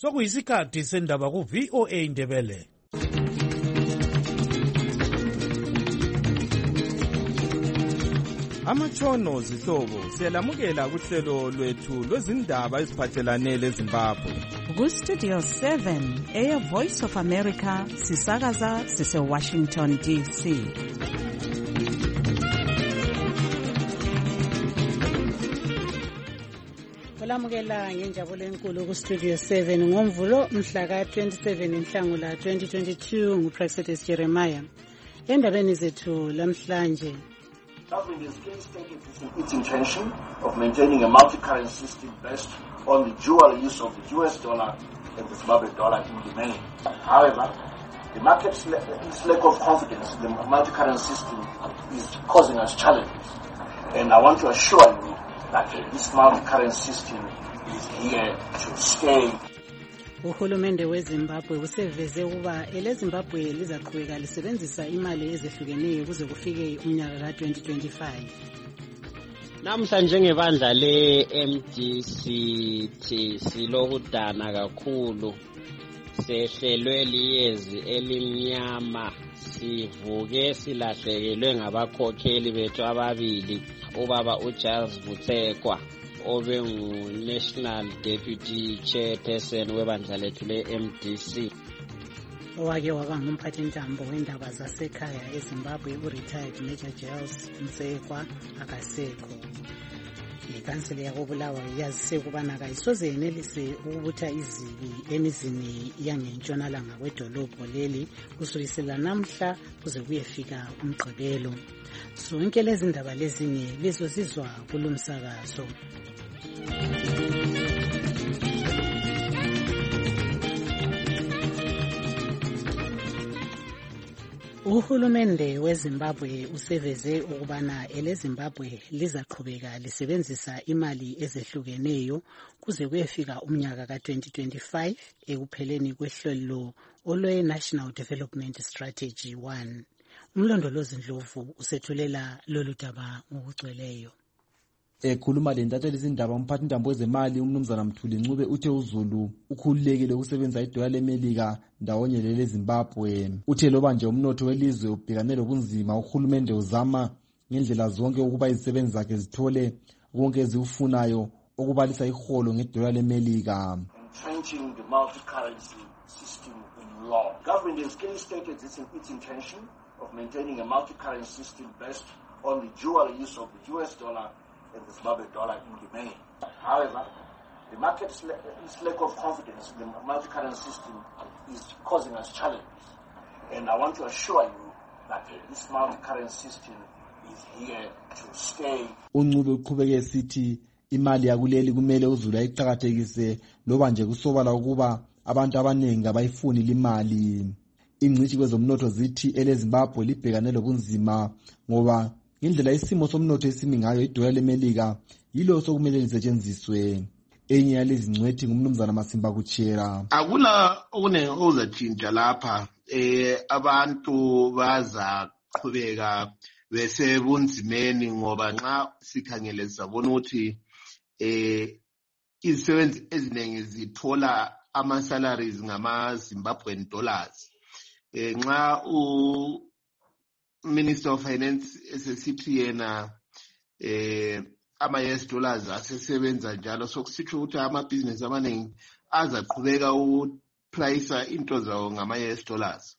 sokuyisikhathi sendaba ku-VOA Indebele. Amatshono zihlobo siyalamukela kuhlelo lwethu lwezindaba eziphathelane leZimbabwe. Ku-Studio 7 Air Voice of America sisakaza sise-Washington DC. Olamukela ngenjabulo enkulu ku-Studio 7 ngomvulo mhla ka-27 Nhlangula 2022 nguPrexetus Jeremiah. Endabeni zethu lamhlanje, government has clearly stated its intention of maintaining a multi-currency system based on the dual use of the US dollar and the Zimbabwe dollar in the main. However, the market's lack of confidence in the multi-currency system is causing us challenges. And I want to assure you that this multi-currency system is here to stay. Uhulumende weZimbabwe useveze ukuba eleZimbabwe lizaqhubeka lisebenzisa imali ezehlukeneyo kuze kufike umnyaka ka-2025. Namhlanje ngebandla le-MDCT silokudana kakhulu, sehlelwe liyezi elimnyama, sivuke silahlekelwe ngabakhokheli bethu ababili, ubaba uJarles Vutekwa obengu-National Deputy Chairperson webandla lethu le-MDC. Owake waba ngumphathintambo wendaba zasekhaya eZimbabwe u-retired Major Giles Msekwa akasekho. Ikhansili yakobulawayo yazise ukubana kayisoze yenelise ukubutha izibi emizini yangentshonalanga kwedolobho leli kusukisela namhla kuze kuyefika umgqibelo. Zonke lezi ndaba lezinye lizozizwa kulomsakazo. Uhulumende weZimbabwe useveze ukubana eleZimbabwe lizaqhubeka lisebenzisa imali ezehlukeneyo kuze kuyefika umnyaka ka-2025 ekupheleni kwehlelo olwe-National Development Strategy 1. Umlondolozi Ndlovu usethulela lolu daba ngokugcweleyo. Ekhuluma lentatheli izindaba umphathintambo wezemali umnumzana Mthuli Ncube uthe uZulu ukhululekile ukusebenza idola leMelika ndawonye leZimbabwe. Uthe loba nje umnotho welizwe ubhekane lobunzima, uhulumende uzama ngendlela zonke ukuba izisebenzi zakhe zithole konke ezifunayo okubalisa iholo ngedola leMelika. Entrenching the multi-currency system in law. Government has clearly stated its intention of maintaining a multi-currency system based on the dual use of the US dollar and the Zimbabwe dollar in the main. However, the market's lack of confidence in the multi-currency system is causing us challenges. And I want to assure you that this multi-currency system is here to stay. UNcube uqhubeke esithi imali yakuleli kumele uZulu ayiqhakathekise loba nje kusobala ukuba abantu abaningi abayifuni limali. Ingcishi kwezomnotho zithi eleZimbabwe libhekane lobunzima ngoba indlela isimo somnotho esimi ngayo idola leMelika yilo sokumele lisetshenziswe. Enye yalezi ngcwethi ngumnumzana Masimba Kuchera. Akula okunenge ozatshintsha lapha, abantu bazaqhubeka besebunzimeni ngoba nxa sikhangele sabona ukuthi izisebenzi eziningi zithola ama-salaries ngama-Zimbabwean dollars. Nxa Minister of Finance esesithi yena ama-US dollars asesebenza njalo, sokusitsho ukuthi amabhizinesi amaningi azaqhubeka ukupricea into zawo ngama-US dollars.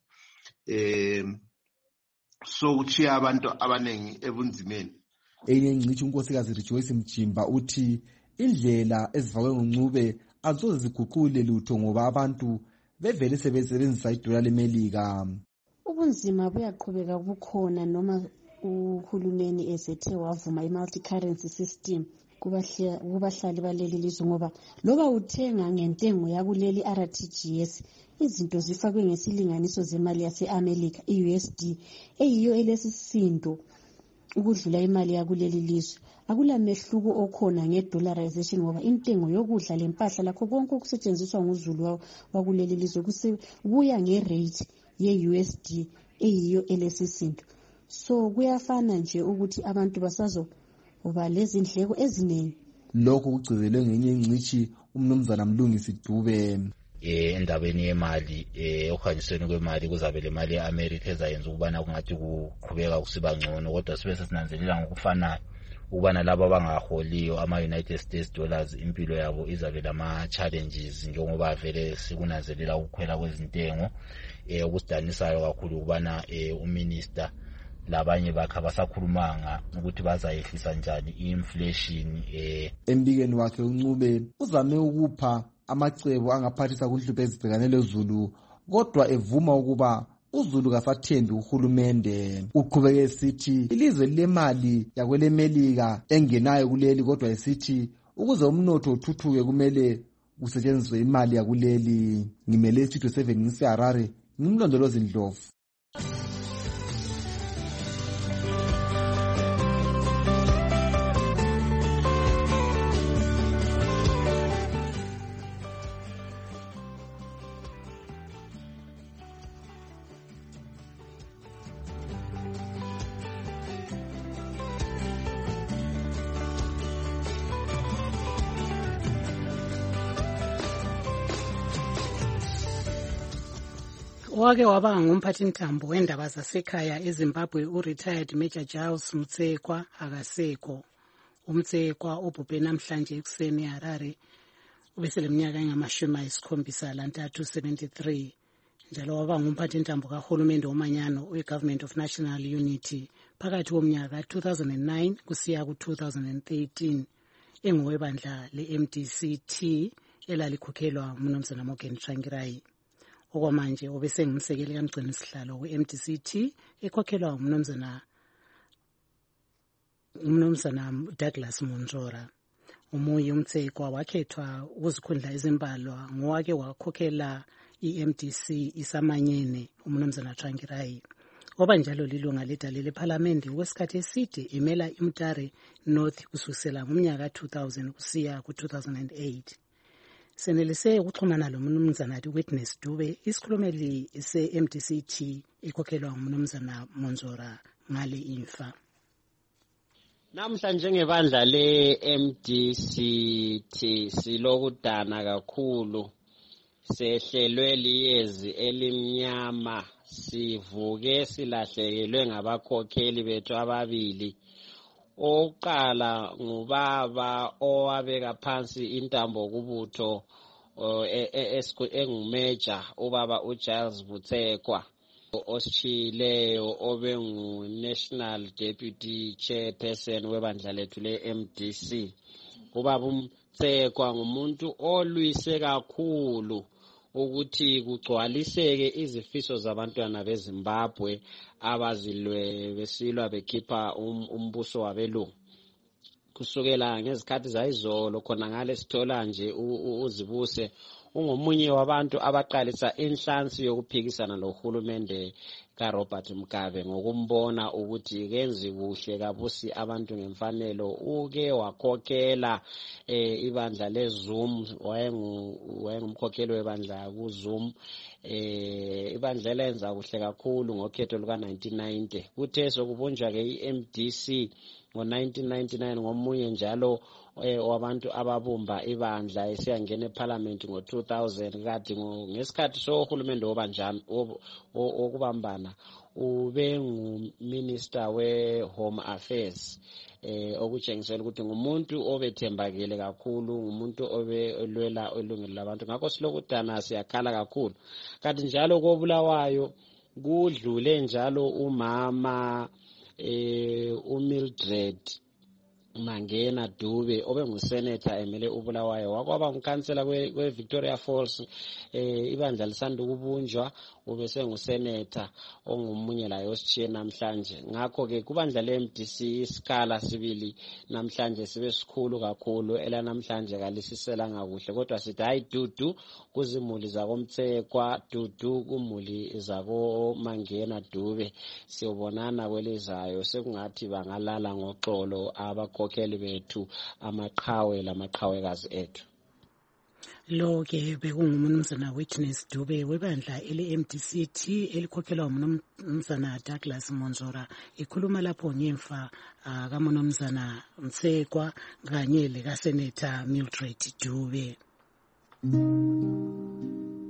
Sokuchiya abantu abaningi ebunzimeni. Enye ngcithi unkosikazi Rejoice Mjimba uthi indlela ezivakwe ngoNcube azoze ziguqule lutho ngoba abantu bevele sebesebenzisa idola leMelika. Ubunzima buyaqhubeka bukhona noma uhulumeni esethe wavuma i-multi-currency system kubahlali baleli lizwe ngoba loba uthenga ngentengo yakuleli RTGS izinto zifakwe ngesilinganiso zemali yase-America i-USD eyiyo elesisindo ukudlula imali yakuleli lizwe. Akula mehluko okhona nge-dollarization ngoba intengo yokudla lempahla lakho konke okusetshenziswa nguZulu wakuleli lizwe kuya nge-rate ye-USD eyiyo elesisindo. So kuyafana nje ukuthi abantu basazoba lezindleko eziningi. Lokho kugcizelwe ngenye ingcishi umnumzana Mlungisi Dube. endabeni yemali okuhanyisweni kwemali kuzabe le mali ye-America ezayenza ukubana kungathi kuqhubeka kusiba ngcono, kodwa sibe sesinanzelela ngokufanayo ukubana laba abangaholiyo ama-United States dollars impilo yabo izabe lama-challenges njengoba vele sikunanzelela ukukhwela kwezintengo. Okusidanisayo kakhulu ukubana uminister labanye bakhe abasakhulumanga ukuthi bazayehlisa njani i-inflation. Embikweni wakhe uNcube uzame ukupha amacebo angaphathisa kunhlupho ezibhekane lezulu, kodwa evuma ukuba uZulu kasathembi uhulumende. Uqhubeke esithi ilizwe lemali yakwelemelika engenayo kuleli, kodwa esithi ukuze umnotho uthuthuke kumele kusetshenziswe imali yakuleli. Ngimele Studio 7 ngise-Harare, ngimlondolozi Ndlovu. Wake waba ngumphathintambo wendaba zasekhaya eZimbabwe u-retired Major Giles Mutsekwa akasekho. UMtsekwa ubhubhe namhlanje ekuseni eHarare ubeseleminyaka engama-73, 73. Njalo waba ngumphathintambo kahulumende womanyano we-Government of National Unity phakathi komnyaka 2009 kusiya ku-2013 engowebandla le-MDC-T elalikhokhelwa uMnumzana Morgan Tsvangirai. Okwamanje obesengumsekeli kamgcini sihlalo we-MDC-T ekhokhelwa uMnumzana Douglas Monzora. Umuyi uMtsekwa wakhethwa ukuzikhundla ezimbalwa ngowake wakhokhela i-MDC isamanyene uMnumzana Tsvangirai. Oba njalo lilunga ledale lePhalamende okwesikhathi eside emela iMutare North kusukela ngomnyaka 2000 kusiya ku-2008. Senelise ukuxhumana loMnumzana Witness Dube, isikhulumeli se-MDC-T ekhokhelwa nguMnumzana Monzora ngale imfa. Namhlanje ngebandla le-MDC-T silokudana kakhulu, sehlelwe liyezi elimnyama, sivuke silahlekelwe ngabakhokheli bethu ababili. Oqala ngubaba owabeka phansi intambo kubutho engumeja ubaba uGiles Mutsekwa, oshileyo obengu National Deputy Chairperson webandla lethu le-MDC. Ubaba Mutsekwa ngumuntu olwise kakhulu ukuthi kugcwaliseke izifiso zabantwana beZimbabwe abazilwe besilwa bekhipha umbuso wabelungu. Kusukela ngezikhathi zayizolo khona ngale sithola nje uzibuse ungomunye wabantu abaqalisa inhlansi yokuphikisana lohulumende kaRobert Mugabe ngokumbona ukuthi kenzi kuhle kabusi abantu ngemfanelo. Uke wakhokhela ibandla leZoom, wayengumkhokheli webandla kuZoom. Ibandla lenza kuhle kakhulu ngokhetho luka-1990. Kuthe sokubunjwa ke i-MDC ngo-1999 ngomunye njalo wabantu ababumba ibandla esiyangena eParliament ngo-2000. Kade ngesikhathi sohulumende wokubambana ube nguminister we-Home Affairs, okutshengisela ukuthi ngumuntu obethembakele kakhulu, ngumuntu obelwela ilungelo labantu. Ngakho silokudana siyakhala kakhulu. Kanti njalo koBulawayo kudlule njalo umama uMildred Mangena Dube obengusenator emele uBulawayo, wakwaba ngukhansela kwe-Victoria Falls. Ibandla lisanda ukubunjwa, ubesengusenator ongumunye laye ositshiye namhlanje. Ngakho ke kubandla le-MDC isikala sibili namhlanje sibe sikhulu kakhulu, elanamhlanje kalisiselanga kuhle, kodwa sithi hayi dudu kuzimuli zakoMtsekwa, dudu kumuli zakoMangena Dube. Siyobonana kwelizayo, sekungathi bangalala ngoxolo abakhokheli bethu, amaqhawe lamaqhawekazi ethu. Lo ke bekunguMnumzana Witness Dube webandla ele-MDC-T elikhokhelwa uMnumzana Douglas Monzora, ikhuluma lapho ngemfa kaMnumzana Mtsekwa kanye lekaSenator Mildred Dube.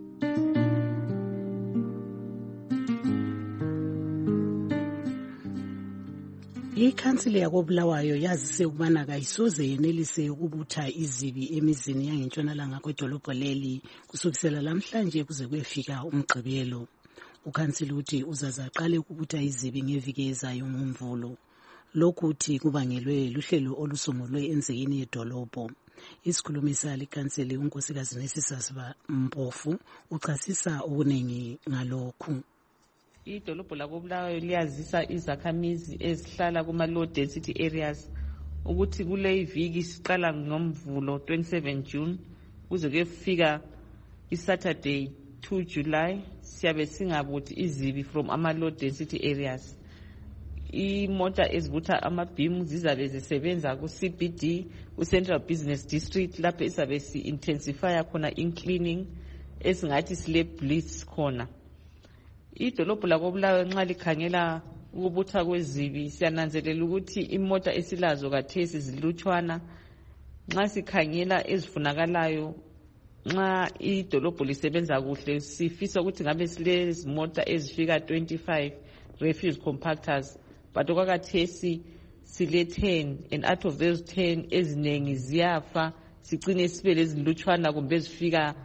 Ikhansili yakoBulawayo yazise ukubana kayisoze yenelise ukubutha izibi emizini yangentshonalanga kwedolobho leli kusukisela lamhlanje kuze kuyefika umgqibelo. Ukhansili uthi uzazaqale ukubutha izibi ngeviki ezayo ngoMvulo. Lokhu uthi kubangelwe luhlelo olusungulwe enzikini yedolobho. Isikhulumi salikhansili unkosikazi Nesisasiba Mpofu uchasisa okuningi ngalokhu. Idolobho lakoBulawayo liyazisa izakhamizi ezihlala kuma-low density areas ukuthi kule iviki siqala ngoMvulo 27 June kuze kuyefika iSaturday 2 July siyabe singabuthi izibi from ama-low density areas. Imota ezibutha amabhimu zizabe zisebenza ku-CBD, ku-Central Business District, lapho izabe si-intensifya khona in-cleaning esingathi sile-blitz khona. Idolobho lakoBulawayo nxa likhangela ukubutha kwezibi siyananzelela ukuthi imota esilazo kathesi zilutshwana. Nxa sikhangela ezifunakalayo, nxa idolobho lisebenza kuhle sifisa ukuthi ngabe silezimota ezifika 25 refuse compactors, but okwakathesi sile 10, and out of those 10 ezinengi ziyafa sicine sibe lezilutshwana kumbe ezifika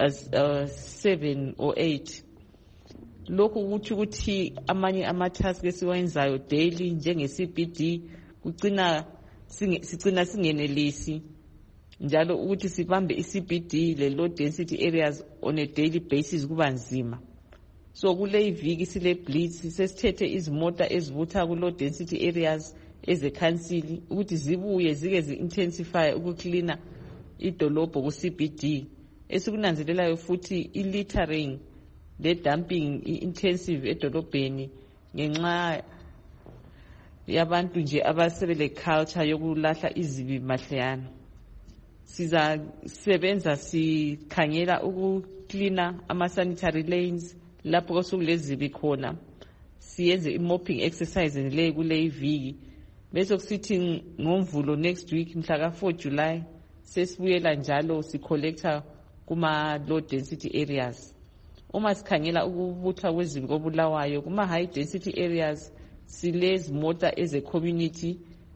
7 or 8. Lokhu kuthi ukuthi amanye ama-task esiwenzayo daily njenge-CBD sicina singenelisi njalo ukuthi sibambe i-CBD le-low density areas on a daily basis kuba nzima. So kule iviki sile blitz sesithethe izimota ezibutha ku-low density areas ezekhansili ukuthi zibuye zike zi-intensify ukuklina idolobho ku-CBD. Esikunanzelelayo futhi i-littering le-dumping i-intensive edolobheni ngenxa yabantu nje abasebele culture yokulahla izibi mahleyana. Sizasebenza sikhangela ukuklina ama-sanitary lanes lapho kosukulezibi khona, siyenze i-mopping exercise le kule iviki. Bese kusithi ngoMvulo next week mhla ka-4 July sesibuyela njalo si-collector kuma-low density areas. Uma sikhangela ukubutha kwezibi koBulawayo kuma-high density areas silezimota eze-community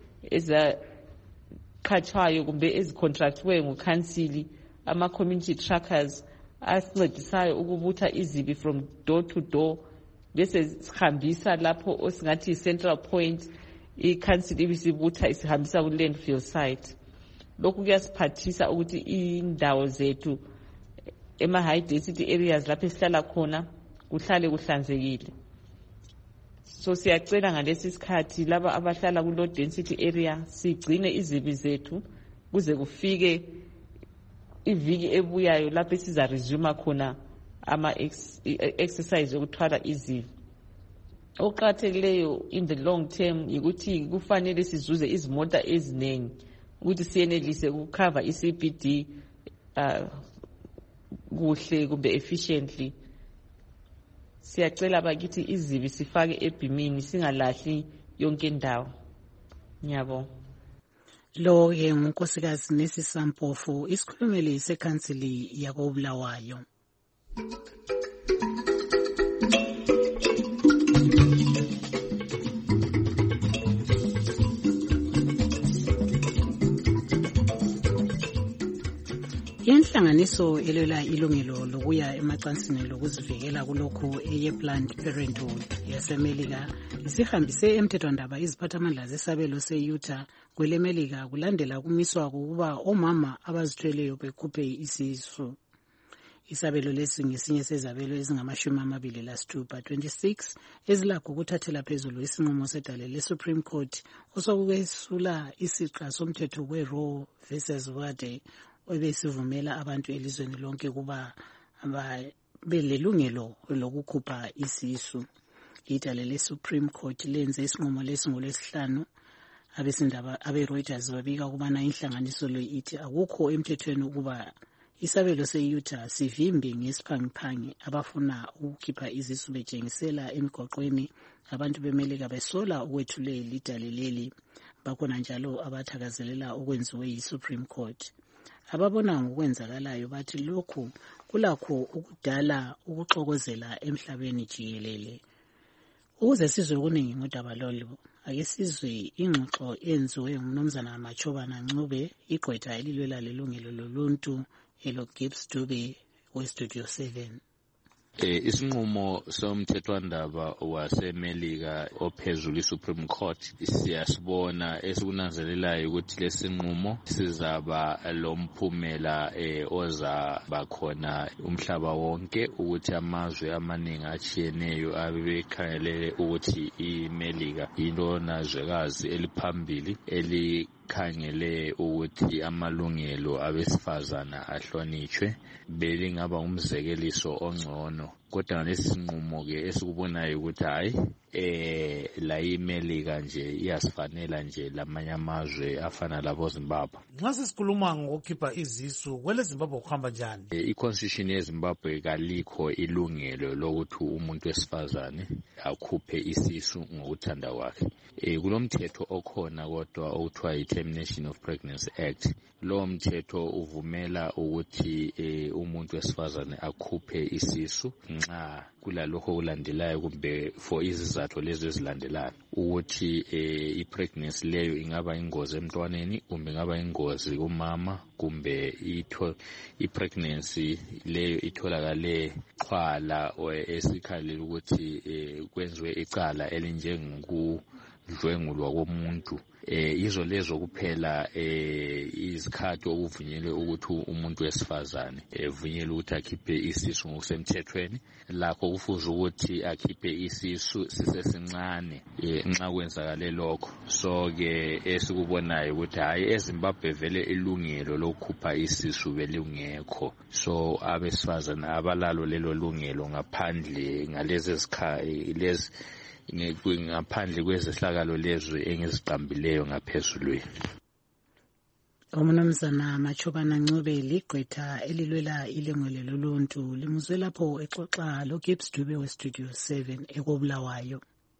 ezaqhatshwayo kumbe ezicontractwe ngukhansili, ama-community trackers asincedisayo ukubutha izibi from door to door, bese sihambisa lapho osingathi i-central point ikhansili ibisibutha isihambisa ku-landfill site. Lokhu kuyasiphathisa ukuthi indawo zethu ema-high density areas lapho esihlala khona kuhlale kuhlanzekile. So siyacela ngalesi sikhathi laba abahlala ku-low density area sigcine izibi zethu kuze kufike iviki ebuyayo lapho siza resume khona ama-exercise yokuthwala izibi. Okuqakathekileyo in the long term yikuthi kufanele sizuze izimota eziningi ukuthi siyenelise ukukhava i-CBD kuhle kumbe efficiently. Siyacela bakithi izibi sifake ebhimini singalahli yonke indawo. Ngiyabonga. Lo-ke ngunkosikazi Nesisa Mpofu, isikhulumeli sekhansili yakoBulawayo. Inhlanganiso elwela ilungelo lokuya emacansini lokuzivikela kulokhu eye-Planned Parenthood yaseMelika isihambise emthethwandaba iziphathamandla zesabelo se-Utah kweleMelika kulandela kumiswa kokuba omama abazithweleyo bekhuphe isisu. Isabelo lesi ngesinye sezabelo ezingama-26 ezilakho ukuthathela phezulu isinqumo sedale le-Supreme Court osokwesula isiqa somthetho we-Roe versus Wade obesivumela abantu elizweni lonke kuba belelungelo lokukhupha isisu. Idale le-Supreme Court lenze isinqumo lesi ngolwesihlanu. Abesindaba abe-Reuters babika ukubana inhlanganiso le ithi akukho emthethweni ukuba isabelo se-Utah sivimbe ngesiphangiphangi abafuna ukukhipha izisu betshengisela emigwaqweni abantu bemelika besola ukwethulela idale leli. Bakhona njalo abathakazelela okwenziwe yi-Supreme Court. Ababona ngokwenzakalayo bathi lokhu kulakho ukudala ukuxokozela emhlabeni jikelele. Ukuze sizwe okuningi ngodaba lolu, ake sizwe ingxoxo enziwe ngumnumzana Machobana Ncube, igqwetha elilwela lelungelo loluntu elo-Gibbs Dube we-Studio 7. Isinqumo somthethwandaba waseMelika ophezulu iSupreme Court siyasibona esikunanzelelayo ukuthi lesinqumo sizaba lomphumela ozaba khona umhlaba wonke, ukuthi amazwe amaningi achiyeneyo abebekhangelele ukuthi iMelika yilona zwekazi eliphambili khangele ukuthi amalungelo abesifazana ahlonitshwe, belingaba umzekeliso ongcono. Kodwa ngalesi sinqumo ke esikubonayo ukuthi hayi la iMelika nje iyasifanela nje lamanye amazwe afana labo Zimbabwe. Nxa sisikhuluma ngokukhipha izisu kwele Zimbabwe kuhamba njani? I-Constitution yeZimbabwe kalikho ilungelo lokuthi umuntu wesifazane akhuphe isisu ngokuthanda kwakhe. Kulomthetho okhona kodwa okuthiwa yi-Termination of Pregnancy Act. Lo mthetho uvumela ukuthi umuntu wesifazane akhuphe isisu nxa kulalokho kulandelayo kumbe for izizathu lezo ezilandelayo, ukuthi i-pregnancy leyo ingaba ingozi emntwaneni kumbe ingaba ingozi kumama, kumbe i-pregnancy leyo itholakale xhwala esikhalela ukuthi kwenziwe icala elinjengokudlwengulwa komuntu. Izo lezo kuphela izikhathi okuvunyelwe ukuthi umuntu wesifazane evunyelwe ukuthi akhiphe isisu ngokusemthethweni. Lakho kufuze ukuthi akhiphe isisu sisesincane nxa kwenzakale lokho. So ke esikubonayo ukuthi hayi eZimbabwe vele ilungelo lokukhupha isisu belungekho. So abesifazane abalalo lelo lungelo ngaphandle ngalezi lezi ngaphandle kwezehlakalo lezo engiziqambileyo ngaphezulweni. Umnumzana Machobana Ncube ligqwetha elilwela ilungelo loluntu limuzwe lapho exoxa lo-Gibbs Dube we-Studio 7 ekobulawayo.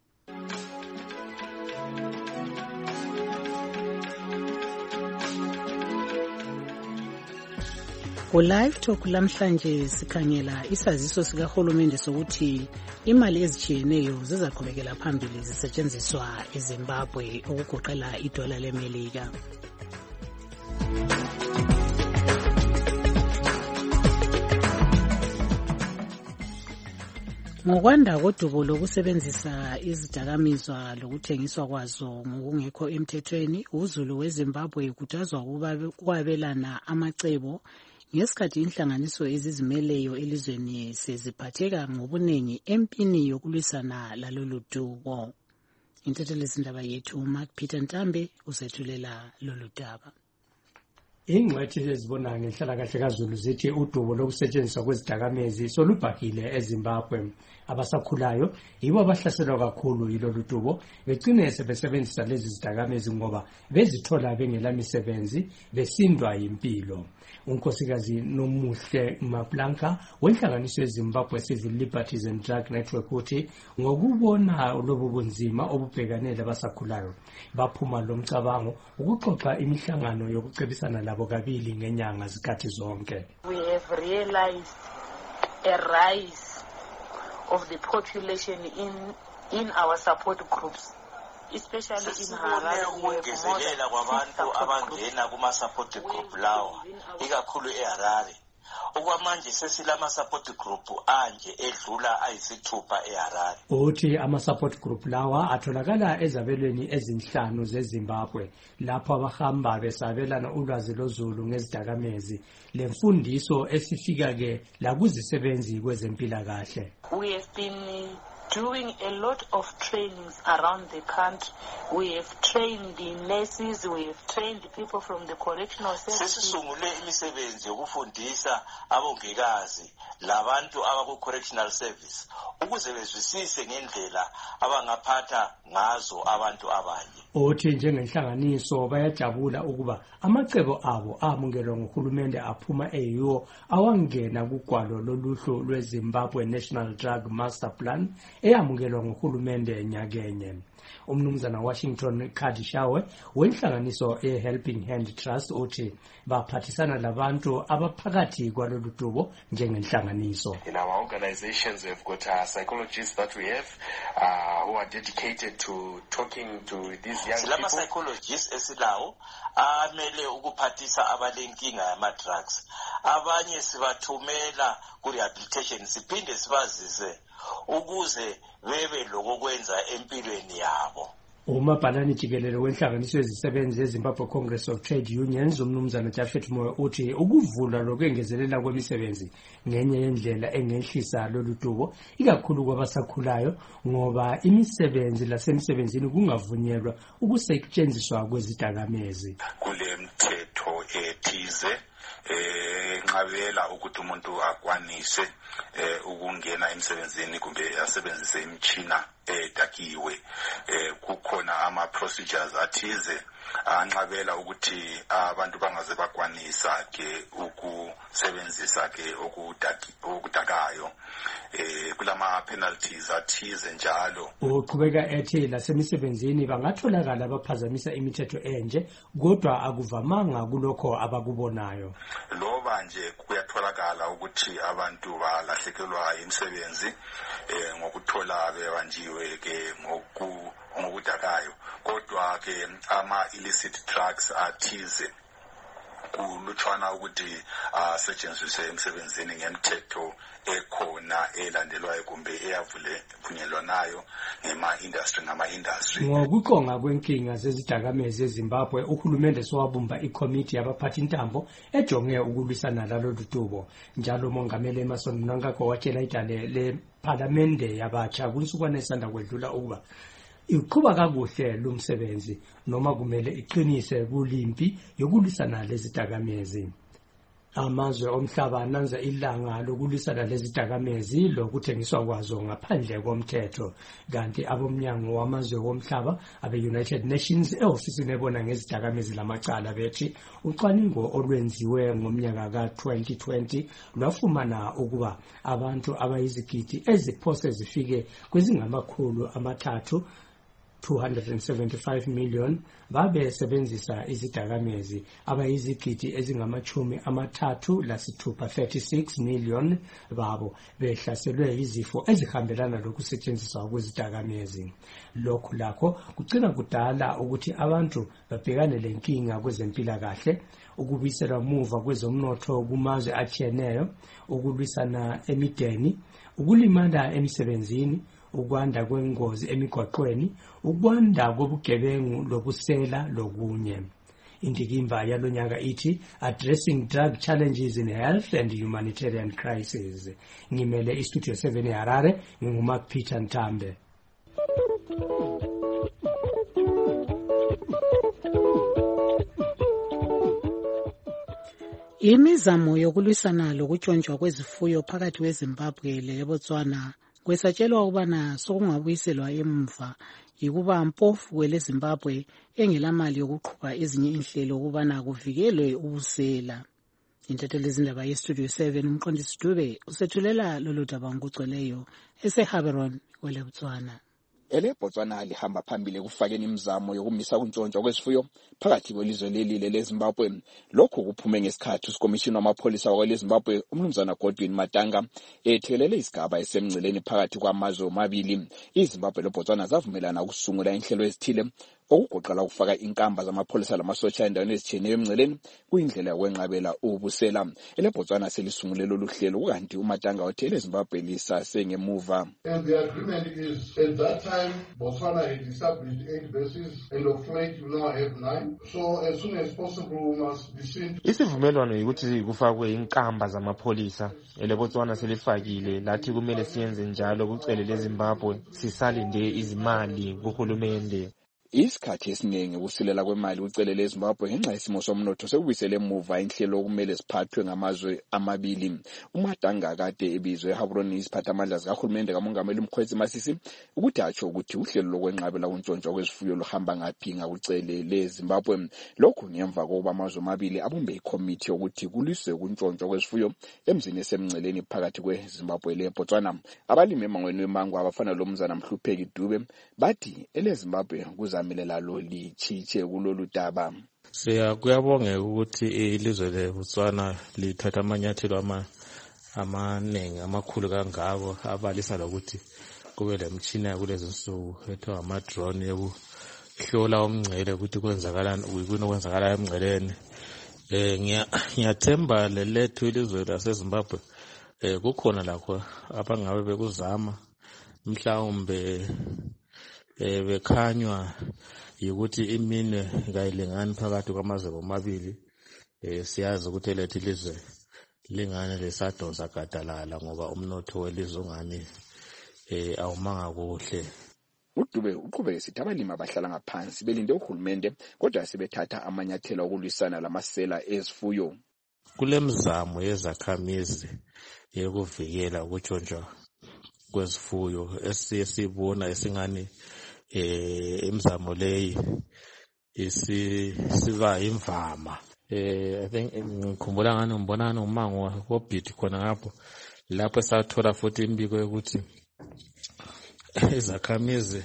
Ku-Live Talk lamhlanje sikhangela isaziso sikahulumende sokuthi imali ezichiyeneyo zizaqhubekela phambili zisetshenziswa eZimbabwe ukugoqela idola leMelika. Ngokwanda kodubo lokusebenzisa izidakamizwa lokuthengiswa kwazo ngokungekho emthethweni, uZulu weZimbabwe kutazwa ukwabelana amacebo ngesikhathi inhlanganiso ezizimeleyo elizweni seziphatheka ngobuningi empini yokulwisana lalolu dubo. Intethelezindaba yethu Mark Peter Ntambe usethulela lolu daba. Ingcwethi ezibona ngenhlalakahle kaZulu zithi udubo lokusetshenziswa kwezidakamezi solubhahile eZimbabwe. Abasakhulayo yibo abahlaselwa kakhulu yilolu dubo, begcine sebesebenzisa lezi zidakamezi ngoba bezithola bengela misebenzi, besindwa impilo. Unkosikazi Nomuhle Maplanka wenhlanganiso yeZimbabwe Civil Liberties and Drug Network uthi ngokubona lobu bunzima obubhekanele abasakhulayo baphuma lomcabango ukuxoxa imihlangano yokucebisana labo kabili ngenyanga zikhathi zonke. We have realized a rise of the population in our support groups. Especially in Harare, ukungezelela kwabantu abangena kuma-support group lawa ikakhulu eHarare. Okwamanje sesilama-support group anje edlula ayisithupha eHarare. Uthi ama-support group lawa atholakala ezabelweni ezinhlanu zeZimbabwe lapho abahamba besabelana ulwazi lozulu ngezidakamezi lemfundiso esifika-ke lakuzisebenzi kwezempilakahle. We have been doing a lot of trainings around the country. We have trained the nurses, we have trained people from the correctional services. Sesisungule imisebenzi yokufundisa abongikazi labantu abaku correctional service ukuze bezwisise ngendlela abangaphatha ngazo abantu abanye. Uthi njengenhlanganiso bayajabula ukuba amacebo abo amungelwa nguhulumende aphuma eyiwo awangena kugwalo loluhlu lweZimbabwe National Drug Master Plan eyamungelwa nguhulumende nyakenye. Umnumzana Washington Kadishawe wenhlanganiso Helping Hand Trust uthi baphathisana labantu abaphakathi kwalolu dubo njengenhlanganiso. In our organizations we've got psychologists that we have who are dedicated to talking to these young people. Psychologists esilawo amele ukuphathisa abalenkinga yama drugs. Abanye sibathumela ku rehabilitation siphinde sibazise ukuze bebe lokwenza empilweni yabo. Umabhalani jikelele wenhlanganiso yezisebenzi eZimbabwe Congress of Trade Unions umnumzana Jafet Moyo uthi ukuvula lokwengezelela kwemisebenzi ngenye yendlela engehlisa lolu dubo ikakhulu kwabasakhulayo ngoba imisebenzi lasemsebenzini kungavunyelwa ukusetshenziswa kwezidakamezi. Kule mthetho ethize nqabela ukuthi umuntu akwanise ukungena emsebenzini kumbe asebenzise imtshina edakiwe. Kukhona ama procedures athize anqabela ukuthi abantu bangaze bakwanisa ke ukusebenzisa ke okudakayo. Kulama penalties athize njalo. Uqhubeka ethi lasemisebenzini bangatholakala abaphazamisa imithetho enje kodwa akuvamanga kulokho abakubonayo. Loba nje kuyatholakala ukuthi abantu balahlekelwa imisebenzi ngokuthola bebanjiwe ke ngokudakayo kodwa ke ama illicit drugs athize kulutshwana ukuthi asetshenziswe emsebenzini ngemthetho ekhona elandelwayo kumbe eyavunyelwanayo ngama-industry. Ngokuqonga kwenkinga zezidakamezi eZimbabwe, uhulumende sowabumba ikomiti yabaphathi intambo ejonge ukulwisana lalolu dubo. Njalo umongameli Emmerson Mnangagwa watshela idale lephalamende yabatsha kunsukwana esanda kwedlula ukuba iqhuba kakuhle lumsebenzi noma kumele iqinise kulimpi yokulwisana lezidakamezi. Amazwe omhlaba ananza ilanga lokulwisana lezidakamezi lokuthengiswa kwazo ngaphandle komthetho, kanti abomnyango wamazwe womhlaba abe-United Nations ehofisini ebona ngezidakamezi lamacala bethi ucwaningo olwenziwe ngomnyaka ka-2020 lwafumana ukuba abantu abayizigidi eziphose zifike kwezingamakhulu amathathu 275 million babe sebenzisa izidakamezi abayizigidi ezingamachumi amathathu lasithupha 36 million babo behlaselwe izifo ezihambelana lokusetshenziswa kwezidakamezi. Lokhu lakho kugcina kudala ukuthi abantu babhekane lenkinga kwezempilakahle, ukubuyisela muva kwezomnotho kumazwe atshiyeneyo, ukulwisana emideni, ukulimala emsebenzini, ukwanda kwengozi emigwaqweni, ukwanda kobugebengu lobusela lokunye. Indikimba yalonyaka ithi Addressing Drug Challenges in Health and Humanitarian Crisis. Ngimele istudio 7 eHarare, nginguMark Peter Ntambe. Imizamo yokulwisana lokutshontshwa kwezifuyo phakathi kweZimbabwe leBotswana kwesatshelwa ukubana sokungabuyiselwa emva yikuba mpofu kweleZimbabwe engelamali yokuqhuba ezinye inhlelo ukubana kuvikelwe ubusela. Intatheli zindaba yestudio 7 umqondisi Dube usethulela lolu daba ngokugcweleyo eseHaberon kweleBotswana. EleBotswana lihamba phambili ekufakeni imizamo yokumisa ukuntshontshwa kwezifuyo phakathi kwelizwe leli leZimbabwe. Lokhu kuphume ngesikhathi uSikomishini wamapholisa wakweleZimbabwe umnumzana Godwin Matanga ethelele isigaba esemngceleni phakathi kwamazwe omabili. iZimbabwe leBotswana zavumelana ukusungula inhlelo ezithile okugoqela ukufaka inkamba zamapholisa lamasotsha endaweni ezitshiyeneyo emngceleni kuyindlela yokwenqabela ubusela. EleBotswana selisungule lolu hlelo kanti uMatanga uthele iZimbabwe lisasengemuva. And the agreement is at that time Botswana had established 8 bases and of late you now have 9. So as soon as possible we must be seen. Isivumelwano ukuthi kufakwe inkamba zamapholisa. EleBotswana selifakile lathi kumele siyenze njalo kucele leZimbabwe sisalinde izimali kuhulumende. isikhathi esiningi ukusilela kwemali kucelele eZimbabwe ngenxa yesimo somnotho sekubisele emuva inhlelo okumele siphathwe ngamazwe amabili. uMatanga kade ebizwe eHaburoni isiphathamandla sikahulumende kamongameli uMkhwezi Masisi ukuthi atsho ukuthi uhlelo lokwenqabela kuntshontshwa kwezifuyo luhamba ngaphi ngakucelele eZimbabwe. Lokhu ngemva kokuba amazwe amabili abumbe ikomiti yokuthi kuliswe ukuntshontshwa kwezifuyo emzini esemngceleni phakathi kweZimbabwe leBotswana. Abalimi emangweni wemango abafana loMzana Mhlupheki Dube bathi eleZimbabwe kuzamile lalo lichiche kulolu daba. Kuyabongeka ukuthi ilizwe leBotswana lithatha amanyathelo amaningi amakhulu kangako abalisa lokuthi kube lemtshina yakulezi nsuku ethiwa ama-drone yokuhlola umngcele ukuthi kwenzakalani emngceleni. Ngiyathemba lelethu ilizwe laseZimbabwe kukhona lakho abangabe bekuzama mhlawumbe bekhanywa yikuthi iminwe kayilingani phakathi kwamazwe amabili. Siyazi ukuthi lethu ilizwe lingane lesadonsa gadalala ngoba umnotho welizwe ungani awumanga kuhle. uDube uqhubeke sithi abalimi abahlala ngaphansi belinde uhulumende kodwa sebethatha amanyathelo okulwisana lamasela ezifuyo. Kulemizamo yezakhamizi yokuvikela ukutshontsha kwezifuyo esiyibona esingani imizamo leyi isiba imvama. I think ngikhumbula ngani ngibonana umango wobhidi khona ngapho lapho sathola futhi imbiko yokuthi izakhamizi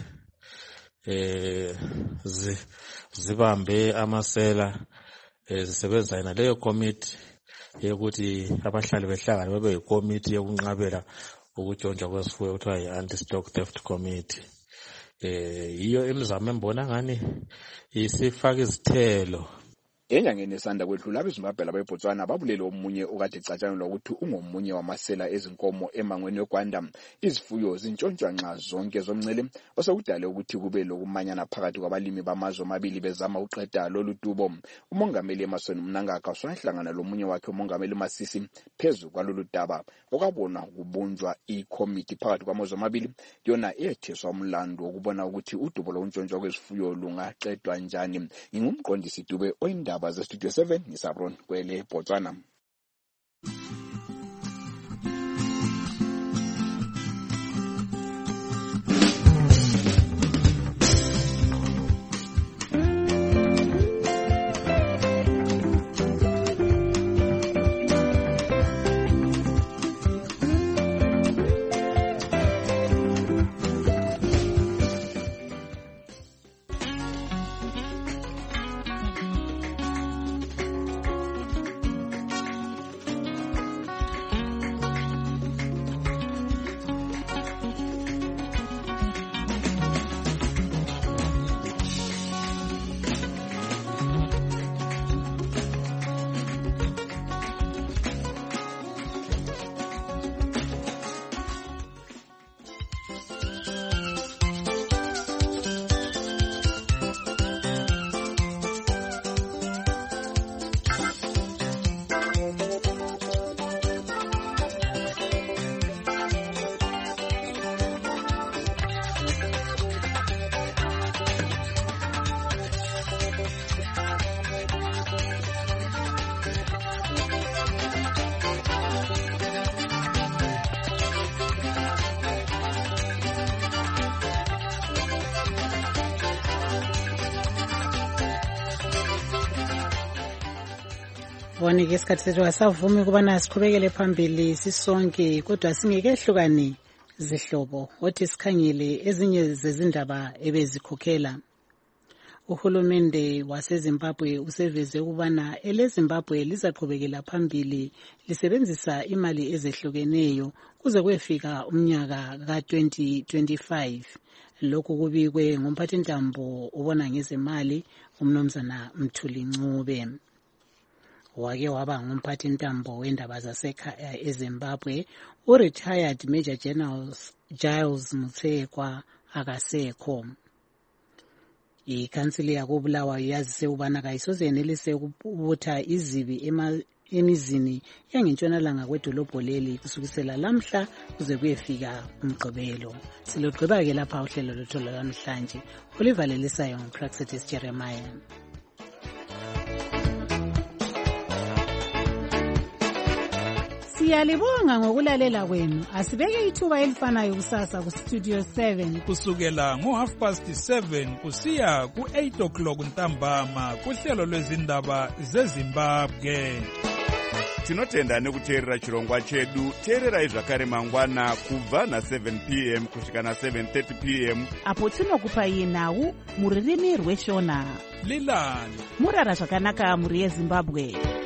zibambe amasela zisebenza leyo committee yokuthi abahlali behlangane bebe yikomiti yokunqabela ukutshontsha kwezifuyo kuthiwa yi-anti-stock theft committee. Iyo imizamo embona ngani isifaka izithelo. Enyangeni esanda kwedlula abeZimbabwe labeBotswana babulele omunye okade ecatshangelwa ukuthi ungomunye wamasela ezinkomo emangweni weGwanda. Izifuyo zintshontshwa nxa zonke zomngcele osokudale ukuthi kube lokumanyana phakathi kwabalimi bamazwe amabili bezama uqeda lolu dubo. Umongameli Emmerson Mnangagwa wahlangana lomunye wakhe umongameli Masisi phezu kwalolu daba okwabona kubunjwa ikomiti phakathi kwamazwe amabili yona etheswa umlando wokubona ukuthi udubo lokuntshontsha kwezifuyo lungaqedwa njani. Ngingumqondisi Dube oyindaba Studio 7 ngisabron kwele Botswana. Bonike isikhathi sethu asavumi ukubana siqhubekele phambili sisonke kodwa singekehlukani zihlobo othi sikhangele ezinye zezindaba ebezikhokhela. Uhulumende waseZimbabwe useveze ukubana eleZimbabwe lizaqhubekela phambili lisebenzisa imali ezehlukeneyo kuze kuyefika umnyaka ka-2025. Lokhu kubikwe ngumphathintambo ubona ngezemali uMnumzana Mthuli Ncube. Wake waba ngumphathintambo wendaba zasekhaya eZimbabwe retired Major General Giles Mutsekwa akasekho. ikhansili yakobulawayo yazise ubana kayisoze yenelise ukubutha izibi emizini yangentshonalanga kwedolobho leli kusukisela lamhla kuze kuyefika umgqibelo. Silugqiba-ke lapha uhlelo lwethu lwanamhlanje. Olivalelisayo nguPraxitis Jeremiah. Siyalibonga ngokulalela kwenu. Asibeke ithuba elifanayo kusasa kuStudio 7 kusukela ngo7:30 kusiya ku8 ntambama kuhlelo lwezindaba zeZimbabwe. Tinotenda nekuteerera chirongwa chedu. Teererai zvakare mangwana kubva na7 p.m. kusvika na7:30 p.m. apo tinokupai nhau muririmi rweshona. Lilani murara zvakanaka muri yeZimbabwe.